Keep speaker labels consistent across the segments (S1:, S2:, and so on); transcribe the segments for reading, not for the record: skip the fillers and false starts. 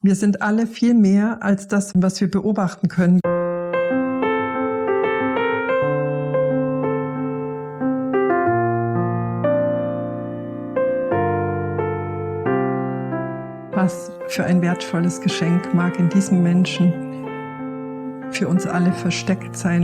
S1: Wir sind alle viel mehr als das, was wir beobachten können. Was für ein wertvolles Geschenk mag in diesem Menschen für uns alle versteckt sein.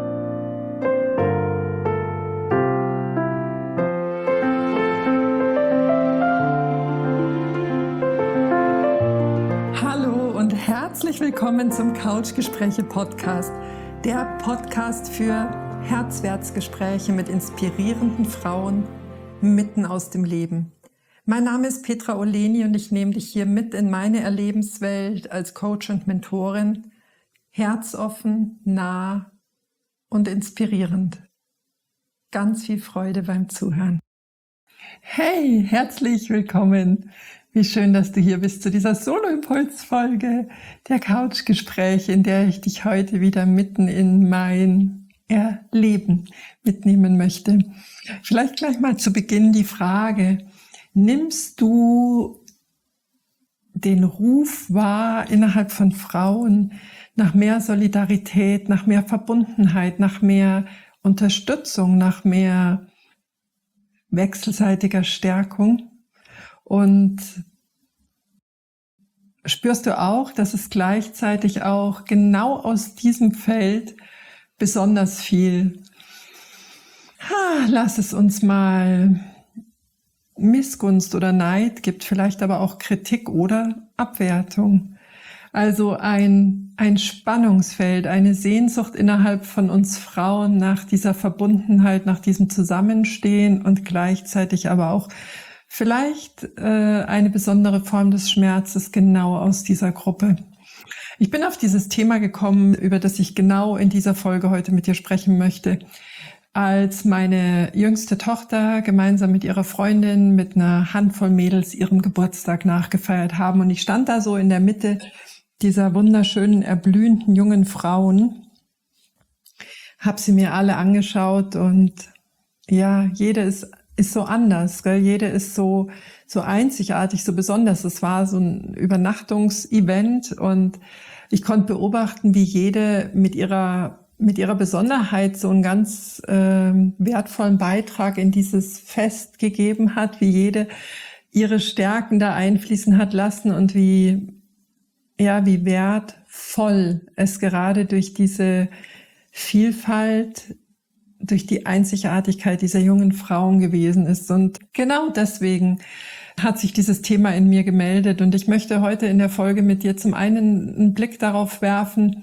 S1: Hallo und herzlich willkommen zum Couchgespräche-Podcast, der Podcast für Herzwärtsgespräche mit inspirierenden Frauen mitten aus dem Leben. Mein Name ist Petra Oleni und ich nehme dich hier mit in meine Erlebenswelt als Coach und Mentorin, herzoffen, nah und inspirierend. Ganz viel Freude beim Zuhören. Hey, herzlich willkommen. Wie schön, dass du hier bist zu dieser Solo-Impuls-Folge der Couchgespräche, in der ich dich heute wieder mitten in mein Erleben mitnehmen möchte. Vielleicht gleich mal zu Beginn die Frage: Nimmst du den Ruf wahr innerhalb von Frauen nach mehr Solidarität, nach mehr Verbundenheit, nach mehr Unterstützung, nach mehr wechselseitiger Stärkung? Und spürst du auch, dass es gleichzeitig auch genau aus diesem Feld besonders viel, lass es uns mal, Missgunst oder Neid gibt, vielleicht aber auch Kritik oder Abwertung. Also ein Spannungsfeld, eine Sehnsucht innerhalb von uns Frauen nach dieser Verbundenheit, nach diesem Zusammenstehen und gleichzeitig aber auch vielleicht eine besondere Form des Schmerzes genau aus dieser Gruppe. Ich bin auf dieses Thema gekommen, über das ich genau in dieser Folge heute mit dir sprechen möchte, als meine jüngste Tochter gemeinsam mit ihrer Freundin mit einer Handvoll Mädels ihren Geburtstag nachgefeiert haben. Und ich stand da so in der Mitte dieser wunderschönen, erblühenden jungen Frauen, habe sie mir alle angeschaut und ja, jede ist so anders, gell? Jede ist so einzigartig, so besonders. Es war so ein Übernachtungsevent und ich konnte beobachten, wie jede mit ihrer Besonderheit so einen ganz wertvollen Beitrag in dieses Fest gegeben hat, wie jede ihre Stärken da einfließen hat lassen und wie wertvoll es gerade durch diese Vielfalt, durch die Einzigartigkeit dieser jungen Frauen gewesen ist. Und genau deswegen hat sich dieses Thema in mir gemeldet. Und ich möchte heute in der Folge mit dir zum einen einen Blick darauf werfen: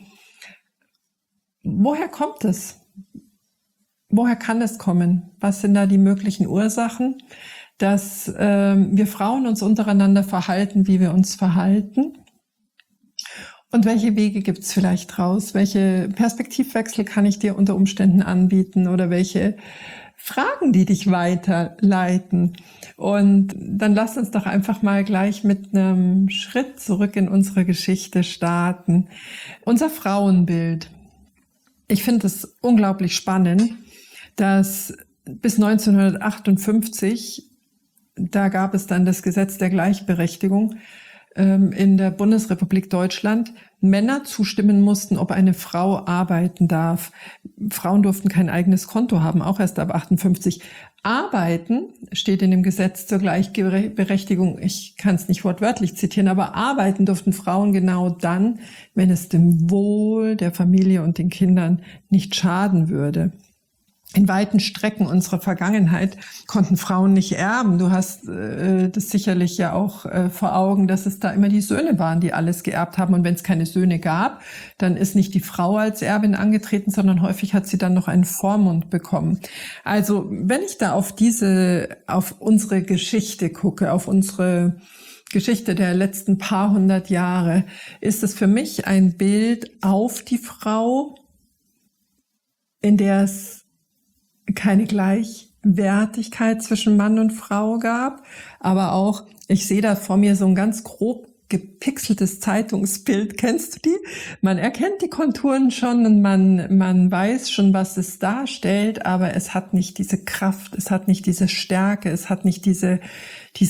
S1: Woher kommt es? Woher kann es kommen? Was sind da die möglichen Ursachen, dass wir Frauen uns untereinander verhalten, wie wir uns verhalten? Und welche Wege gibt es vielleicht raus? Welche Perspektivwechsel kann ich dir unter Umständen anbieten? Oder welche Fragen, die dich weiterleiten? Und dann lass uns doch einfach mal gleich mit einem Schritt zurück in unsere Geschichte starten. Unser Frauenbild. Ich finde es unglaublich spannend, dass bis 1958, da gab es dann das Gesetz der Gleichberechtigung in der Bundesrepublik Deutschland, Männer zustimmen mussten, ob eine Frau arbeiten darf. Frauen durften kein eigenes Konto haben, auch erst ab 58. Arbeiten steht in dem Gesetz zur Gleichberechtigung, ich kann es nicht wortwörtlich zitieren, aber arbeiten durften Frauen genau dann, wenn es dem Wohl der Familie und den Kindern nicht schaden würde. In weiten Strecken unserer Vergangenheit konnten Frauen nicht erben. Du hast das sicherlich ja auch vor Augen, dass es da immer die Söhne waren, die alles geerbt haben. Und wenn es keine Söhne gab, dann ist nicht die Frau als Erbin angetreten, sondern häufig hat sie dann noch einen Vormund bekommen. Also wenn ich da auf unsere Geschichte gucke, auf unsere Geschichte der letzten paar hundert Jahre, ist es für mich ein Bild auf die Frau, in der es keine Gleichwertigkeit zwischen Mann und Frau gab, aber auch, ich sehe da vor mir so ein ganz grob gepixeltes Zeitungsbild. Kennst du die? Man erkennt die Konturen schon und man weiß schon, was es darstellt, aber es hat nicht diese Kraft, es hat nicht diese Stärke, es hat nicht diesen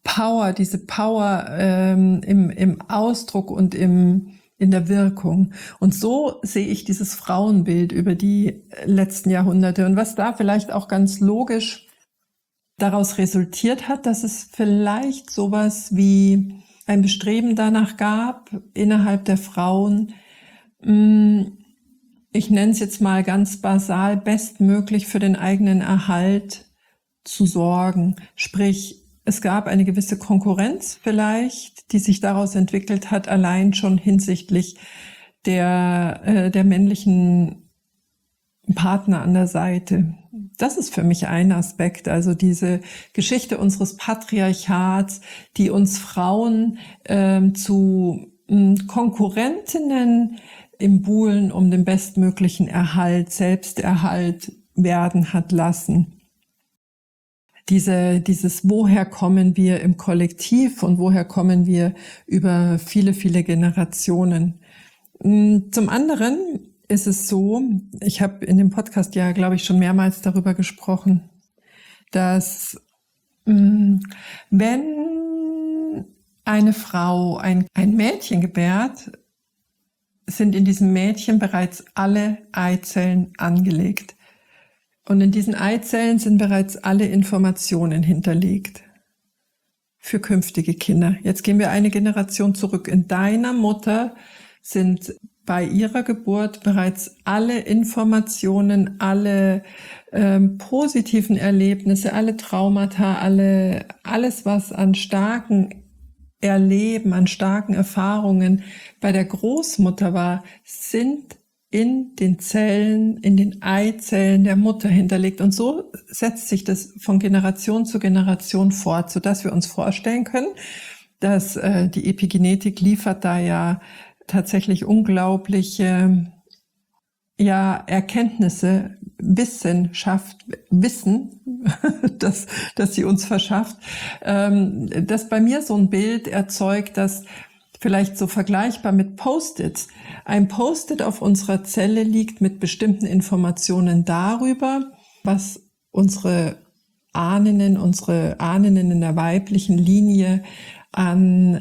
S1: Power, diese Power im Ausdruck und in der Wirkung. Und so sehe ich dieses Frauenbild über die letzten Jahrhunderte. Und was da vielleicht auch ganz logisch daraus resultiert hat, dass es vielleicht sowas wie ein Bestreben danach gab, innerhalb der Frauen, ich nenne es jetzt mal ganz basal, bestmöglich für den eigenen Erhalt zu sorgen. Sprich, es gab eine gewisse Konkurrenz vielleicht, die sich daraus entwickelt hat, allein schon hinsichtlich der männlichen Partner an der Seite. Das ist für mich ein Aspekt, also diese Geschichte unseres Patriarchats, die uns Frauen zu Konkurrentinnen im Buhlen um den bestmöglichen Erhalt, Selbsterhalt werden hat lassen. Dieses woher kommen wir im Kollektiv und woher kommen wir über viele, viele Generationen. Zum anderen ist es so, ich habe in dem Podcast ja, glaube ich, schon mehrmals darüber gesprochen, dass wenn eine Frau ein Mädchen gebärt, sind in diesem Mädchen bereits alle Eizellen angelegt. Und in diesen Eizellen sind bereits alle Informationen hinterlegt für künftige Kinder. Jetzt gehen wir eine Generation zurück. In deiner Mutter sind bei ihrer Geburt bereits alle Informationen, alle positiven Erlebnisse, alle Traumata, alles, was an starken Erleben, an starken Erfahrungen bei der Großmutter war, sind in den Zellen, in den Eizellen der Mutter hinterlegt. Und so setzt sich das von Generation zu Generation fort, sodass wir uns vorstellen können, dass die Epigenetik liefert da ja tatsächlich unglaubliche Erkenntnisse, Wissen, dass sie uns verschafft, dass bei mir so ein Bild erzeugt, dass vielleicht so vergleichbar mit Post-its. Ein Post-it auf unserer Zelle liegt mit bestimmten Informationen darüber, was unsere Ahnen in der weiblichen Linie an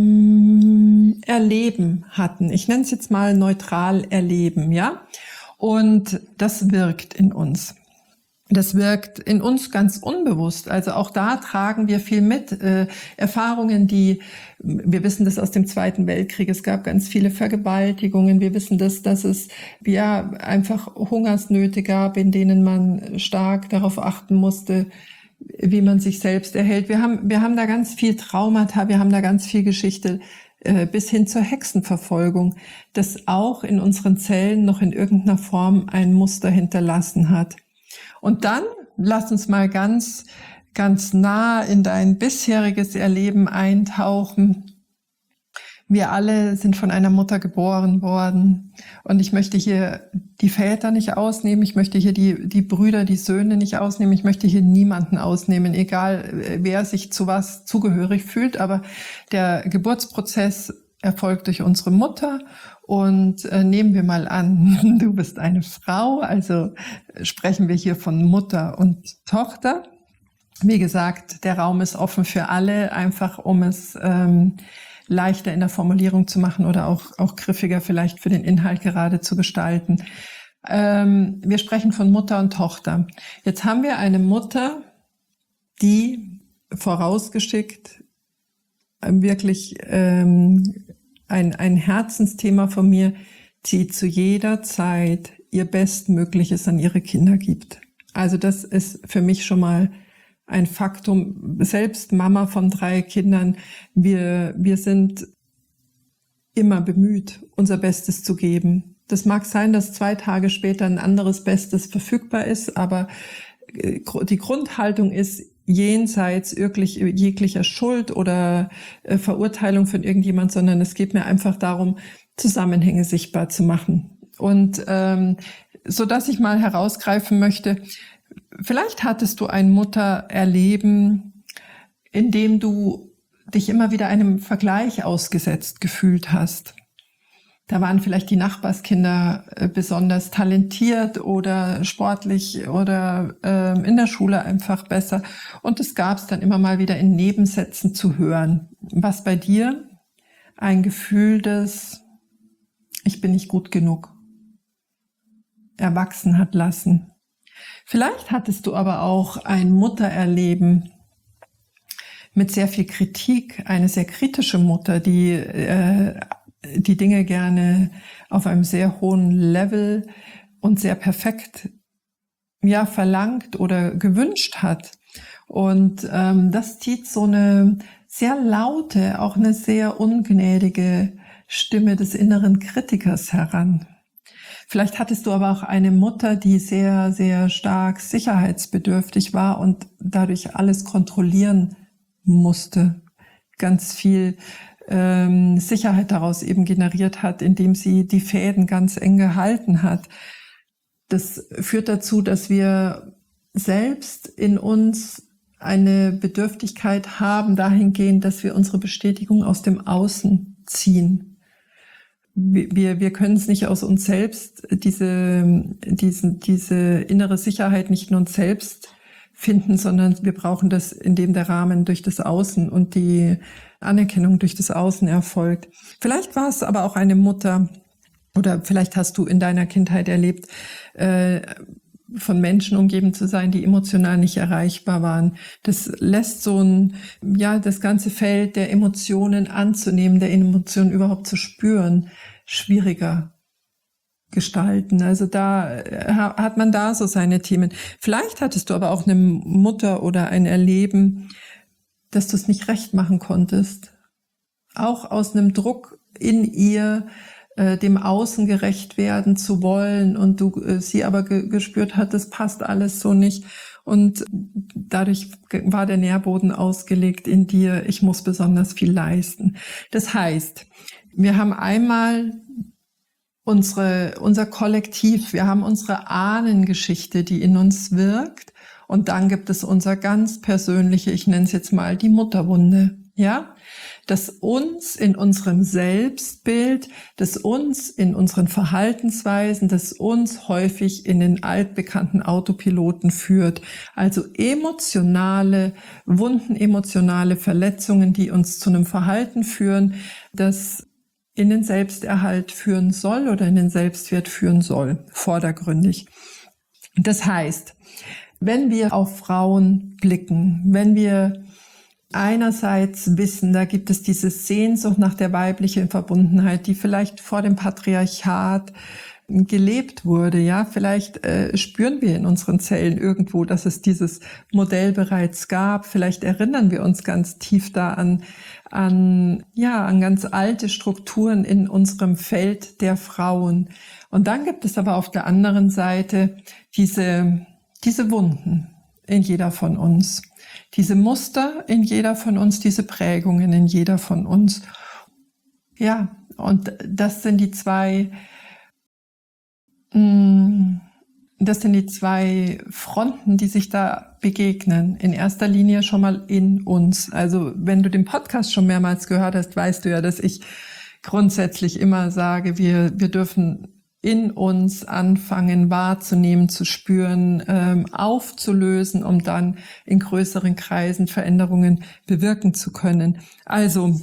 S1: Erleben hatten. Ich nenne es jetzt mal neutral Erleben, ja? Und das wirkt in uns. Das wirkt in uns ganz unbewusst. Also auch da tragen wir viel mit. Erfahrungen, wir wissen das aus dem Zweiten Weltkrieg, es gab ganz viele Vergewaltigungen. Wir wissen das, dass es einfach Hungersnöte gab, in denen man stark darauf achten musste, wie man sich selbst erhält. Wir haben da ganz viel Traumata, wir haben da ganz viel Geschichte, bis hin zur Hexenverfolgung, das auch in unseren Zellen noch in irgendeiner Form ein Muster hinterlassen hat. Und dann lass uns mal ganz, ganz nah in dein bisheriges Erleben eintauchen. Wir alle sind von einer Mutter geboren worden. Und ich möchte hier die Väter nicht ausnehmen. Ich möchte hier die Brüder, die Söhne nicht ausnehmen. Ich möchte hier niemanden ausnehmen, egal wer sich zu was zugehörig fühlt. Aber der Geburtsprozess erfolgt durch unsere Mutter. Und nehmen wir mal an, du bist eine Frau, also sprechen wir hier von Mutter und Tochter. Wie gesagt, der Raum ist offen für alle, einfach um es leichter in der Formulierung zu machen oder auch griffiger vielleicht für den Inhalt gerade zu gestalten. Wir sprechen von Mutter und Tochter. Jetzt haben wir eine Mutter, die vorausgeschickt wirklich ein Herzensthema von mir, die zu jeder Zeit ihr Bestmögliches an ihre Kinder gibt. Also das ist für mich schon mal ein Faktum. Selbst Mama von 3 Kindern, wir sind immer bemüht, unser Bestes zu geben. Das mag sein, dass 2 Tage später ein anderes Bestes verfügbar ist, aber die Grundhaltung ist, jenseits jeglicher Schuld oder Verurteilung von irgendjemand, sondern es geht mir einfach darum, Zusammenhänge sichtbar zu machen. Und so dass ich mal herausgreifen möchte, vielleicht hattest du ein Muttererleben, in dem du dich immer wieder einem Vergleich ausgesetzt gefühlt hast. Da waren vielleicht die Nachbarskinder besonders talentiert oder sportlich oder in der Schule einfach besser. Und das gab es dann immer mal wieder in Nebensätzen zu hören. Was bei dir ein Gefühl des Ich bin nicht gut genug erwachsen hat lassen. Vielleicht hattest du aber auch ein Muttererleben mit sehr viel Kritik, eine sehr kritische Mutter, die die Dinge gerne auf einem sehr hohen Level und sehr perfekt verlangt oder gewünscht hat. Und das zieht so eine sehr laute, auch eine sehr ungnädige Stimme des inneren Kritikers heran. Vielleicht hattest du aber auch eine Mutter, die sehr, sehr stark sicherheitsbedürftig war und dadurch alles kontrollieren musste. Ganz viel Sicherheit daraus eben generiert hat, indem sie die Fäden ganz eng gehalten hat. Das führt dazu, dass wir selbst in uns eine Bedürftigkeit haben, dahingehend, dass wir unsere Bestätigung aus dem Außen ziehen. Wir können es nicht aus uns selbst, diese innere Sicherheit nicht in uns selbst finden, sondern wir brauchen das, indem der Rahmen durch das Außen und die Anerkennung durch das Außen erfolgt. Vielleicht war es aber auch eine Mutter, oder vielleicht hast du in deiner Kindheit erlebt, von Menschen umgeben zu sein, die emotional nicht erreichbar waren. Das lässt das ganze Feld der Emotionen anzunehmen, der Emotionen überhaupt zu spüren, schwieriger gestalten. Also da hat man da so seine Themen. Vielleicht hattest du aber auch eine Mutter oder ein Erleben, dass du es nicht recht machen konntest. Auch aus einem Druck in ihr, dem Außen gerecht werden zu wollen und du sie aber gespürt hat, das passt alles so nicht. Und dadurch war der Nährboden ausgelegt in dir, ich muss besonders viel leisten. Das heißt, wir haben einmal unser Kollektiv, wir haben unsere Ahnengeschichte, die in uns wirkt. Und dann gibt es unser ganz persönliche, ich nenne es jetzt mal die Mutterwunde, ja, das uns in unserem Selbstbild, das uns in unseren Verhaltensweisen, das uns häufig in den altbekannten Autopiloten führt. Also emotionale Wunden, emotionale Verletzungen, die uns zu einem Verhalten führen, das in den Selbsterhalt führen soll oder in den Selbstwert führen soll, vordergründig. Das heißt, wenn wir auf Frauen blicken, wenn wir einerseits wissen, da gibt es diese Sehnsucht nach der weiblichen Verbundenheit, die vielleicht vor dem Patriarchat gelebt wurde, ja, vielleicht spüren wir in unseren Zellen irgendwo, dass es dieses Modell bereits gab, vielleicht erinnern wir uns ganz tief da an ganz alte Strukturen in unserem Feld der Frauen. Und dann gibt es aber auf der anderen Seite diese Wunden in jeder von uns, diese Muster in jeder von uns, diese Prägungen in jeder von uns. Ja, und das sind die zwei Fronten, die sich da begegnen. In erster Linie schon mal in uns. Also wenn du den Podcast schon mehrmals gehört hast, weißt du ja, dass ich grundsätzlich immer sage, wir dürfen in uns anfangen wahrzunehmen, zu spüren, aufzulösen, um dann in größeren Kreisen Veränderungen bewirken zu können. Also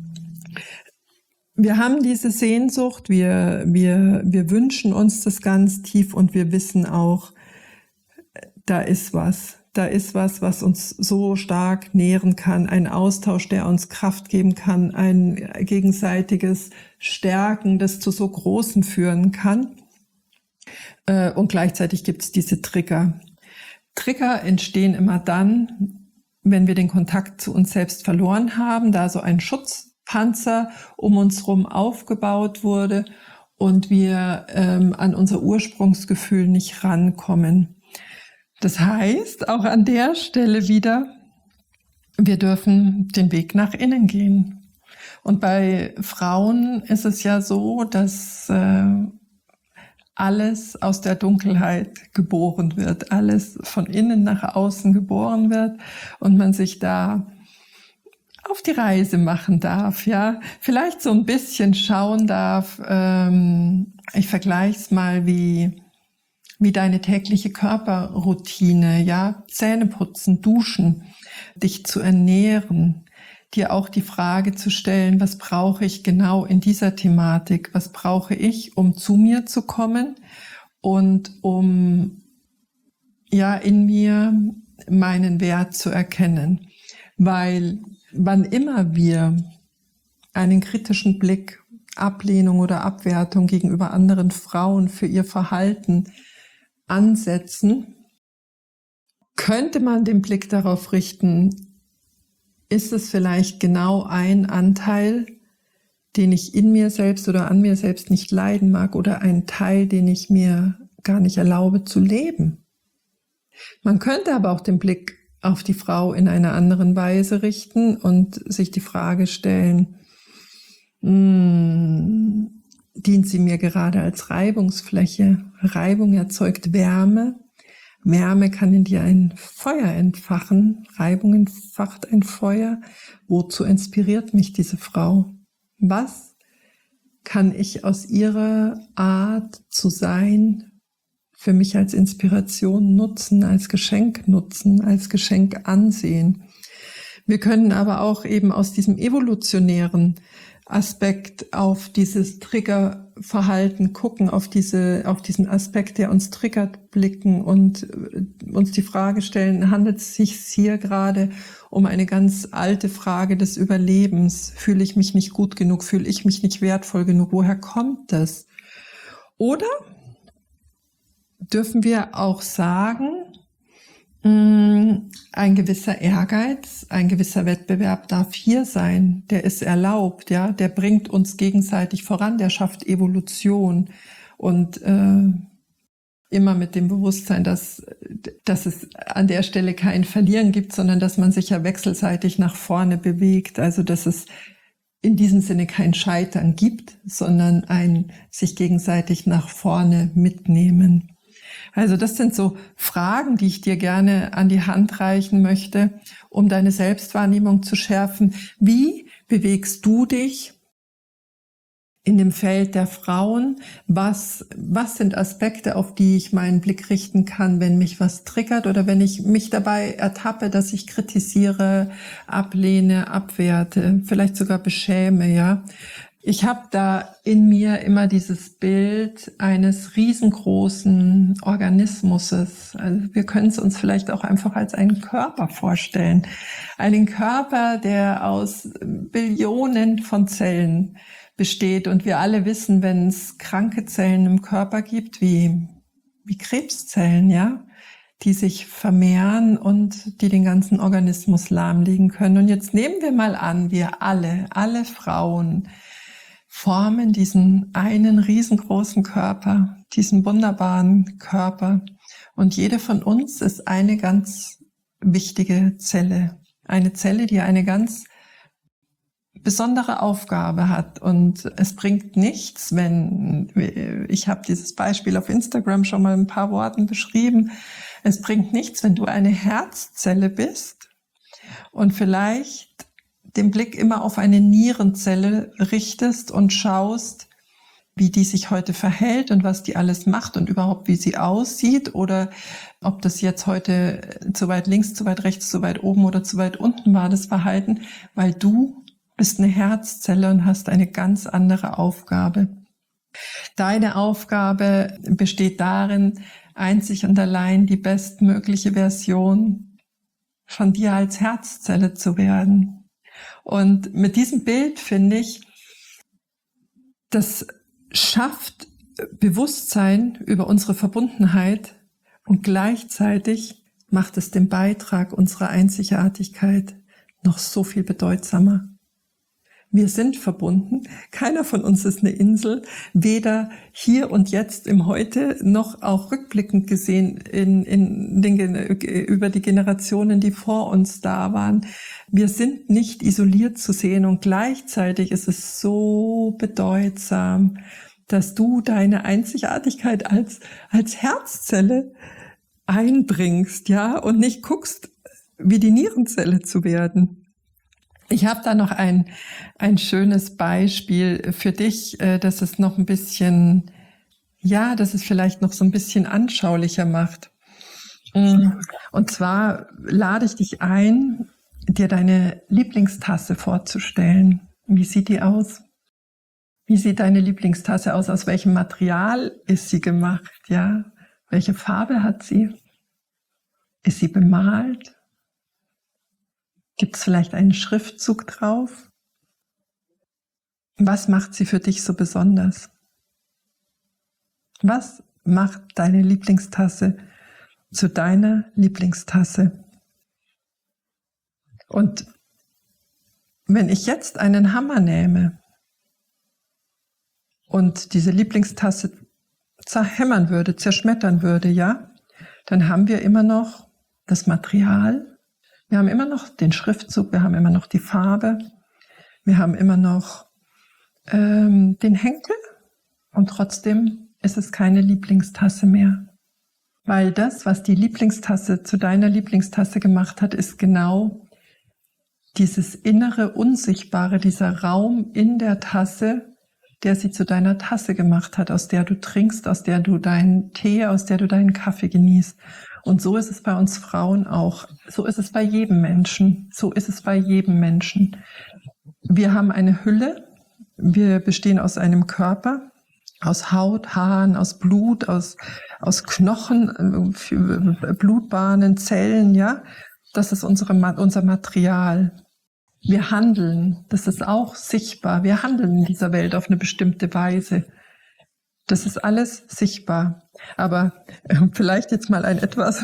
S1: wir haben diese Sehnsucht, wir wünschen uns das ganz tief und wir wissen auch, da ist was, was uns so stark nähren kann, ein Austausch, der uns Kraft geben kann, ein gegenseitiges Stärken, das zu so Großem führen kann. Und gleichzeitig gibt es diese Trigger. Trigger entstehen immer dann, wenn wir den Kontakt zu uns selbst verloren haben, da so ein Schutzpanzer um uns herum aufgebaut wurde und wir an unser Ursprungsgefühl nicht rankommen. Das heißt, auch an der Stelle wieder, wir dürfen den Weg nach innen gehen. Und bei Frauen ist es ja so, dass alles aus der Dunkelheit geboren wird, alles von innen nach außen geboren wird und man sich da auf die Reise machen darf, ja, vielleicht so ein bisschen schauen darf, ich vergleiche es mal wie deine tägliche Körperroutine, ja, Zähne putzen, duschen, dich zu ernähren, dir auch die Frage zu stellen, was brauche ich genau in dieser Thematik, was brauche ich, um zu mir zu kommen und um, ja, in mir meinen Wert zu erkennen, weil wann immer wir einen kritischen Blick, Ablehnung oder Abwertung gegenüber anderen Frauen für ihr Verhalten ansetzen, könnte man den Blick darauf richten, ist es vielleicht genau ein Anteil, den ich in mir selbst oder an mir selbst nicht leiden mag oder ein Teil, den ich mir gar nicht erlaube zu leben. Man könnte aber auch den Blick auf die Frau in einer anderen Weise richten und sich die Frage stellen, dient sie mir gerade als Reibungsfläche? Reibung erzeugt Wärme. Wärme kann in dir ein Feuer entfachen. Reibung entfacht ein Feuer. Wozu inspiriert mich diese Frau? Was kann ich aus ihrer Art zu sein für mich als Inspiration nutzen, als Geschenk ansehen? Wir können aber auch eben aus diesem evolutionären Aspekt auf dieses Triggerverhalten gucken, auf diesen Aspekt, der uns triggert, blicken und uns die Frage stellen, handelt es sich hier gerade um eine ganz alte Frage des Überlebens? Fühle ich mich nicht gut genug? Fühle ich mich nicht wertvoll genug? Woher kommt das? Oder dürfen wir auch sagen, ein gewisser Ehrgeiz, ein gewisser Wettbewerb darf hier sein, der ist erlaubt, ja, der bringt uns gegenseitig voran, der schafft Evolution und immer mit dem Bewusstsein, dass es an der Stelle kein Verlieren gibt, sondern dass man sich ja wechselseitig nach vorne bewegt, also dass es in diesem Sinne kein Scheitern gibt, sondern ein sich gegenseitig nach vorne mitnehmen. Also das sind so Fragen, die ich dir gerne an die Hand reichen möchte, um deine Selbstwahrnehmung zu schärfen. Wie bewegst du dich in dem Feld der Frauen? Was sind Aspekte, auf die ich meinen Blick richten kann, wenn mich was triggert oder wenn ich mich dabei ertappe, dass ich kritisiere, ablehne, abwerte, vielleicht sogar beschäme, ja? Ich habe da in mir immer dieses Bild eines riesengroßen Organismuses. Also wir können es uns vielleicht auch einfach als einen Körper vorstellen. Einen Körper, der aus Billionen von Zellen besteht. Und wir alle wissen, wenn es kranke Zellen im Körper gibt, wie Krebszellen, ja, die sich vermehren und die den ganzen Organismus lahmlegen können. Und jetzt nehmen wir mal an, wir alle Frauen, formen diesen einen riesengroßen Körper, diesen wunderbaren Körper. Und jede von uns ist eine ganz wichtige Zelle. Eine Zelle, die eine ganz besondere Aufgabe hat. Und es bringt nichts, ich habe dieses Beispiel auf Instagram schon mal ein paar Worten beschrieben, es bringt nichts, wenn du eine Herzzelle bist und vielleicht den Blick immer auf eine Nierenzelle richtest und schaust, wie die sich heute verhält und was die alles macht und überhaupt wie sie aussieht oder ob das jetzt heute zu weit links, zu weit rechts, zu weit oben oder zu weit unten war, das Verhalten, weil du bist eine Herzzelle und hast eine ganz andere Aufgabe. Deine Aufgabe besteht darin, einzig und allein die bestmögliche Version von dir als Herzzelle zu werden. Und mit diesem Bild finde ich, das schafft Bewusstsein über unsere Verbundenheit und gleichzeitig macht es den Beitrag unserer Einzigartigkeit noch so viel bedeutsamer. Wir sind verbunden. Keiner von uns ist eine Insel, weder hier und jetzt im Heute noch auch rückblickend gesehen über die Generationen, die vor uns da waren. Wir sind nicht isoliert zu sehen und gleichzeitig ist es so bedeutsam, dass du deine Einzigartigkeit als Herzzelle einbringst, ja, und nicht guckst, wie die Nierenzelle zu werden. Ich habe da noch ein schönes Beispiel für dich, dass es noch ein bisschen, ja, dass es vielleicht noch so ein bisschen anschaulicher macht. Und zwar lade ich dich ein, dir deine Lieblingstasse vorzustellen. Wie sieht die aus? Wie sieht deine Lieblingstasse aus? Aus welchem Material ist sie gemacht? Ja? Welche Farbe hat sie? Ist sie bemalt? Gibt es vielleicht einen Schriftzug drauf? Was macht sie für dich so besonders? Was macht deine Lieblingstasse zu deiner Lieblingstasse? Und wenn ich jetzt einen Hammer nehme und diese Lieblingstasse zerhämmern würde, zerschmettern würde, ja, dann haben wir immer noch das Material. Wir haben immer noch den Schriftzug, wir haben immer noch die Farbe, wir haben immer noch den Henkel und trotzdem ist es keine Lieblingstasse mehr. Weil das, was die Lieblingstasse zu deiner Lieblingstasse gemacht hat, ist genau dieses innere Unsichtbare, dieser Raum in der Tasse, der sie zu deiner Tasse gemacht hat, aus der du trinkst, aus der du deinen Tee, aus der du deinen Kaffee genießt. Und so ist es bei uns Frauen auch. So ist es bei jedem Menschen. So ist es bei jedem Menschen. Wir haben eine Hülle. Wir bestehen aus einem Körper, aus Haut, Haaren, aus Blut, aus Knochen, Blutbahnen, Zellen, ja. Das ist unser Material. Wir handeln. Das ist auch sichtbar. Wir handeln in dieser Welt auf eine bestimmte Weise. Das ist alles sichtbar. Aber vielleicht jetzt mal ein etwas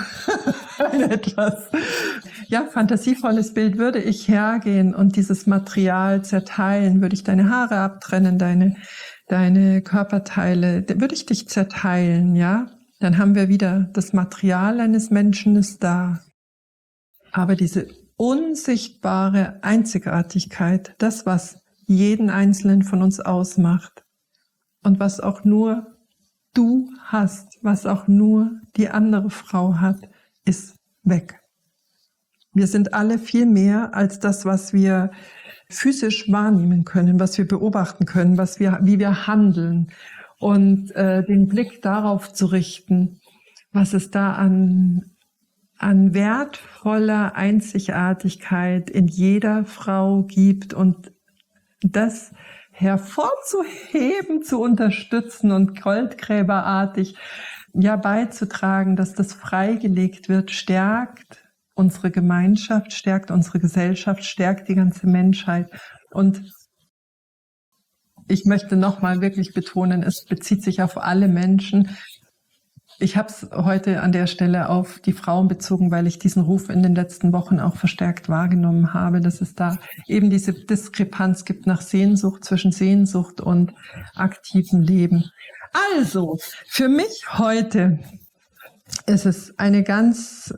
S1: fantasievolles Bild. Würde ich hergehen und dieses Material zerteilen, würde ich deine Haare abtrennen, deine Körperteile, würde ich dich zerteilen, ja? Dann haben wir wieder das Material eines Menschen ist da. Aber diese unsichtbare Einzigartigkeit, das, was jeden Einzelnen von uns ausmacht und was auch nur du hast, was auch nur die andere Frau hat, ist weg. Wir sind alle viel mehr als das, was wir physisch wahrnehmen können, was wir beobachten können, wie wir handeln und den Blick darauf zu richten, was es da an wertvoller Einzigartigkeit in jeder Frau gibt und das hervorzuheben, zu unterstützen und goldgräberartig beizutragen, dass das freigelegt wird, stärkt unsere Gemeinschaft, stärkt unsere Gesellschaft, stärkt die ganze Menschheit. Und ich möchte nochmal wirklich betonen, es bezieht sich auf alle Menschen. Ich habe es heute an der Stelle auf die Frauen bezogen, weil ich diesen Ruf in den letzten Wochen auch verstärkt wahrgenommen habe, dass es da eben diese Diskrepanz gibt nach Sehnsucht, zwischen Sehnsucht und aktivem Leben. Also, für mich heute ist es eine ganz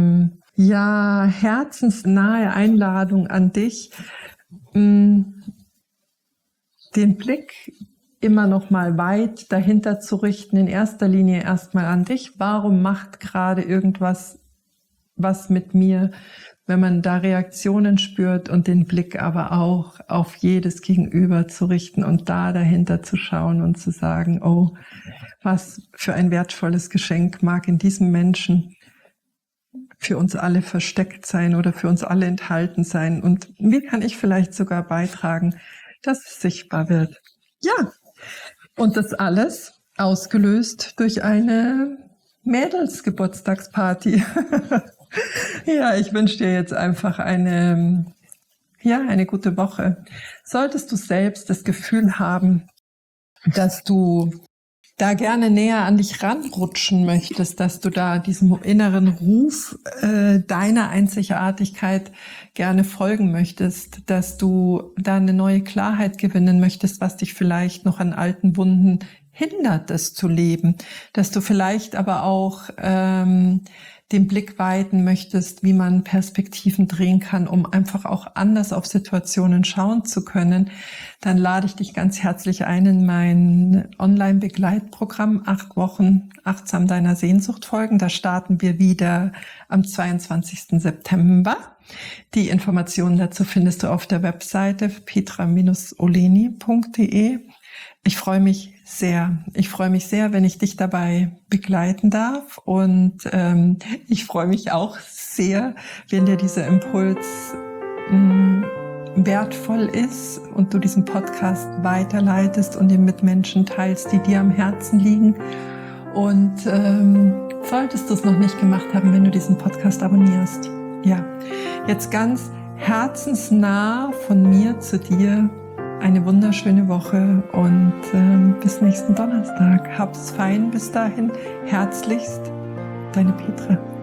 S1: herzensnahe Einladung an dich, den Blick immer noch mal weit dahinter zu richten, in erster Linie erstmal an dich. Warum macht gerade irgendwas was mit mir, wenn man da Reaktionen spürt und den Blick aber auch auf jedes Gegenüber zu richten und da dahinter zu schauen und zu sagen, oh, was für ein wertvolles Geschenk mag in diesem Menschen für uns alle versteckt sein oder für uns alle enthalten sein und wie kann ich vielleicht sogar beitragen, dass es sichtbar wird. Ja, und das alles ausgelöst durch eine Mädelsgeburtstagsparty. Ja, ich wünsche dir jetzt einfach eine gute Woche. Solltest du selbst das Gefühl haben, dass du da gerne näher an dich ranrutschen möchtest, dass du da diesem inneren Ruf deiner Einzigartigkeit gerne folgen möchtest, dass du da eine neue Klarheit gewinnen möchtest, was dich vielleicht noch an alten Wunden hindert, das zu leben, dass du vielleicht aber auch den Blick weiten möchtest, wie man Perspektiven drehen kann, um einfach auch anders auf Situationen schauen zu können, dann lade ich dich ganz herzlich ein in mein Online-Begleitprogramm 8 Wochen achtsam deiner Sehnsucht folgen. Da starten wir wieder am 22. September. Die Informationen dazu findest du auf der Webseite petra-oleni.de. Ich freue mich sehr. Ich freue mich sehr, wenn ich dich dabei begleiten darf. Und ich freue mich auch sehr, wenn dir dieser Impuls wertvoll ist und du diesen Podcast weiterleitest und ihn mit Menschen teilst, die dir am Herzen liegen. Und solltest du es noch nicht gemacht haben, wenn du diesen Podcast abonnierst. Ja, jetzt ganz herzensnah von mir zu dir. Eine wunderschöne Woche und bis nächsten Donnerstag. Hab's fein bis dahin. Herzlichst, deine Petra.